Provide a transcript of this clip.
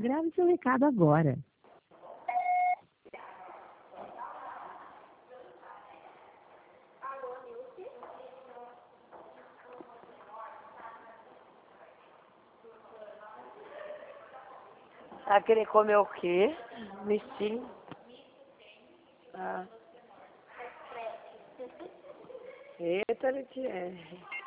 Grave seu recado agora. Vai querer comer o quê? Mistinho? Ah. Eita, Letier.